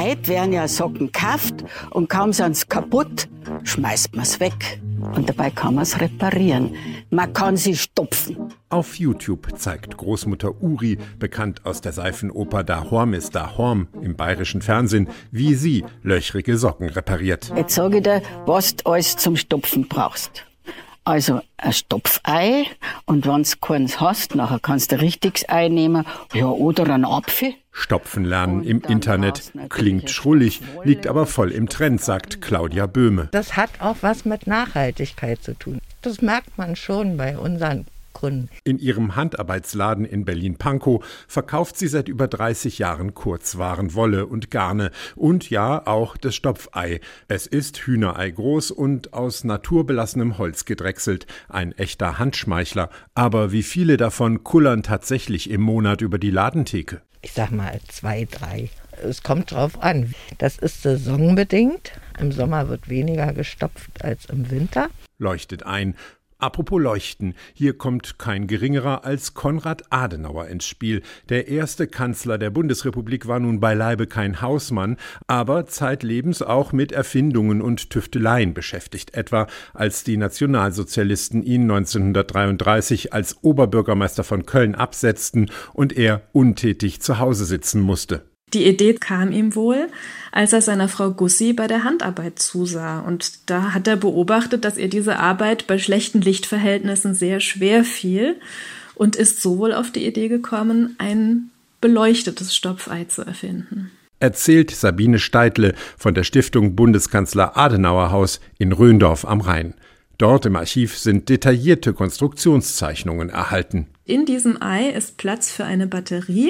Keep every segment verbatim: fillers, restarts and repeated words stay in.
Heute werden ja Socken gekauft und kaum sind sie kaputt, schmeißt man es weg. Und dabei kann man es reparieren. Man kann sie stopfen. Auf YouTube zeigt Großmutter Uri, bekannt aus der Seifenoper Da Horm ist Da Horm im bayerischen Fernsehen, wie sie löchrige Socken repariert. Jetzt sage ich dir, was du alles zum Stopfen brauchst. Also ein Stopfei, und wenn du keins hast, nachher kannst du ein richtiges Ei nehmen, ja, oder einen Apfel. Stopfen lernen im Internet klingt schrullig, liegt aber voll im Trend, sagt Claudia Böhme. Das hat auch was mit Nachhaltigkeit zu tun. Das merkt man schon bei unseren Kunden. In ihrem Handarbeitsladen in Berlin-Pankow verkauft sie seit über dreißig Jahren Kurzwaren, Wolle und Garne und ja auch das Stopfei. Es ist Hühnerei groß und aus naturbelassenem Holz gedrechselt. Ein echter Handschmeichler. Aber wie viele davon kullern tatsächlich im Monat über die Ladentheke? Ich sag mal zwei, drei. Es kommt drauf an. Das ist saisonbedingt. Im Sommer wird weniger gestopft als im Winter. Leuchtet ein. Apropos Leuchten, hier kommt kein geringerer als Konrad Adenauer ins Spiel. Der erste Kanzler der Bundesrepublik war nun beileibe kein Hausmann, aber zeitlebens auch mit Erfindungen und Tüfteleien beschäftigt, etwa als die Nationalsozialisten ihn neunzehnhundertdreiunddreißig als Oberbürgermeister von Köln absetzten und er untätig zu Hause sitzen musste. Die Idee kam ihm wohl, als er seiner Frau Gussi bei der Handarbeit zusah. Und da hat er beobachtet, dass ihr diese Arbeit bei schlechten Lichtverhältnissen sehr schwer fiel und ist so wohl auf die Idee gekommen, ein beleuchtetes Stopfei zu erfinden. Erzählt Sabine Steidle von der Stiftung Bundeskanzler Adenauer Haus in Röndorf am Rhein. Dort im Archiv sind detaillierte Konstruktionszeichnungen erhalten. In diesem Ei ist Platz für eine Batterie.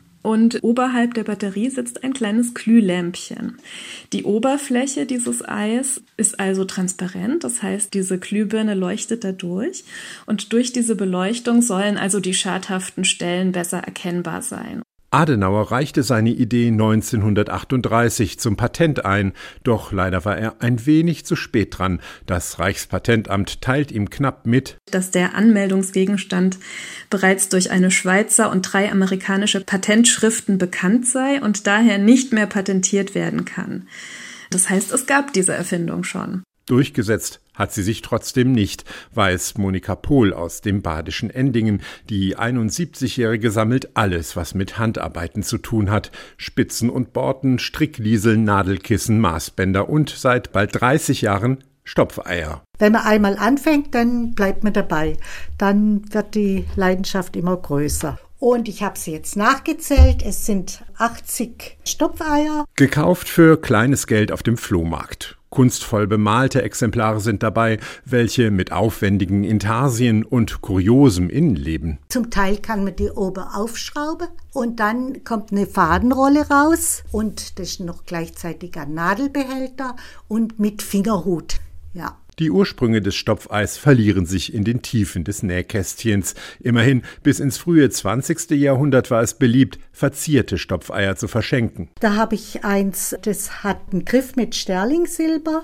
Und oberhalb der Batterie sitzt ein kleines Glühlämpchen. Die Oberfläche dieses Eis ist also transparent, das heißt, diese Glühbirne leuchtet dadurch. Und durch diese Beleuchtung sollen also die schadhaften Stellen besser erkennbar sein. Adenauer reichte seine Idee neunzehnhundertachtunddreißig zum Patent ein, doch leider war er ein wenig zu spät dran. Das Reichspatentamt teilt ihm knapp mit, dass der Anmeldungsgegenstand bereits durch eine Schweizer und drei amerikanische Patentschriften bekannt sei und daher nicht mehr patentiert werden kann. Das heißt, es gab diese Erfindung schon. Durchgesetzt hat sie sich trotzdem nicht, weiß Monika Pohl aus dem badischen Endingen. Die einundsiebzigjährige sammelt alles, was mit Handarbeiten zu tun hat. Spitzen und Borten, Stricklieseln, Nadelkissen, Maßbänder und seit bald dreißig Jahren Stopfeier. Wenn man einmal anfängt, dann bleibt man dabei. Dann wird die Leidenschaft immer größer. Und ich habe sie jetzt nachgezählt. Es sind achtzig Stopfeier. Gekauft für kleines Geld auf dem Flohmarkt. Kunstvoll bemalte Exemplare sind dabei, welche mit aufwendigen Intarsien und kuriosem Innenleben. Zum Teil kann man die oben aufschrauben und dann kommt eine Fadenrolle raus und das ist noch gleichzeitig ein Nadelbehälter und mit Fingerhut. Ja. Die Ursprünge des Stopfeis verlieren sich in den Tiefen des Nähkästchens. Immerhin, bis ins frühe zwanzigste Jahrhundert war es beliebt, verzierte Stopfeier zu verschenken. Da habe ich eins, das hat einen Griff mit Sterlingsilber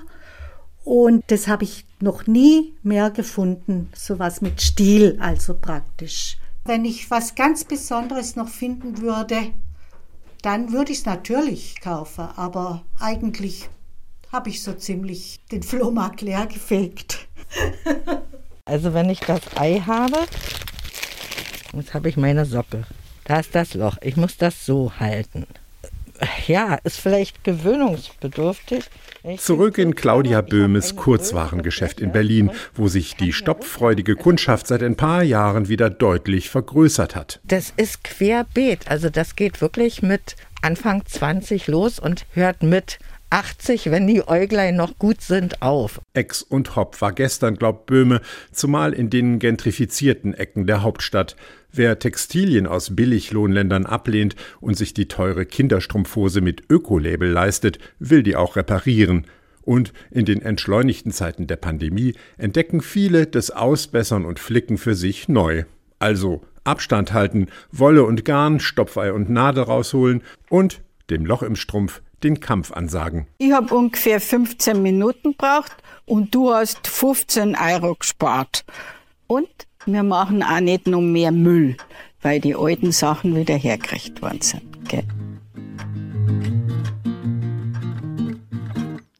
und das habe ich noch nie mehr gefunden, sowas mit Stiel, also praktisch. Wenn ich was ganz Besonderes noch finden würde, dann würde ich es natürlich kaufen, aber eigentlich habe ich so ziemlich den Flohmarkt leer gefegt. Also wenn ich das Ei habe, jetzt habe ich meine Socke. Da ist das Loch. Ich muss das so halten. Ja, ist vielleicht gewöhnungsbedürftig. Zurück in Claudia Böhmes Kurzwarengeschäft in Berlin, wo sich die stopffreudige Kundschaft seit ein paar Jahren wieder deutlich vergrößert hat. Das ist querbeet. Also das geht wirklich mit Anfang zwanzig los und hört mit achtzig, wenn die Äuglein noch gut sind, auf. Ex und Hop war gestern, glaubt Böhme, zumal in den gentrifizierten Ecken der Hauptstadt. Wer Textilien aus Billiglohnländern ablehnt und sich die teure Kinderstrumpfhose mit Ökolabel leistet, will die auch reparieren. Und in den entschleunigten Zeiten der Pandemie entdecken viele das Ausbessern und Flicken für sich neu. Also Abstand halten, Wolle und Garn, Stopfei und Nadel rausholen und dem Loch im Strumpf den Kampf ansagen. Ich habe ungefähr fünfzehn Minuten gebraucht und du hast fünfzehn Euro gespart. Und wir machen auch nicht noch mehr Müll, weil die alten Sachen wieder hergekriegt worden sind. Gell?